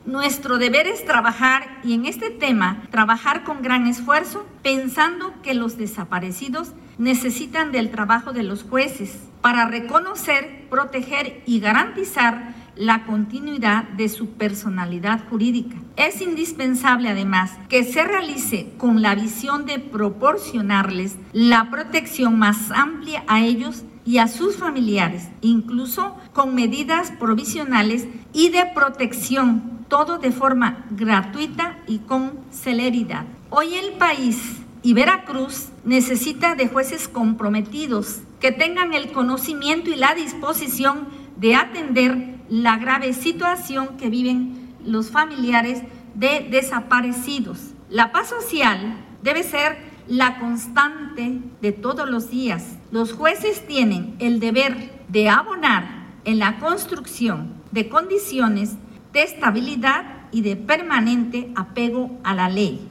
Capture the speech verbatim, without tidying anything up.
Nuestro deber es trabajar, y en este tema, trabajar con gran esfuerzo, pensando que los desaparecidos necesitan del trabajo de los jueces para reconocer, proteger y garantizar la continuidad de su personalidad jurídica. Es indispensable, además, que se realice con la visión de proporcionarles la protección más amplia a ellos y a sus familiares, incluso con medidas provisionales y de protección, todo de forma gratuita y con celeridad. Hoy el país y Veracruz necesita de jueces comprometidos que tengan el conocimiento y la disposición de atender la grave situación que viven los familiares de desaparecidos. La paz social debe ser la constante de todos los días. Los jueces tienen el deber de abonar en la construcción de condiciones de estabilidad y de permanente apego a la ley.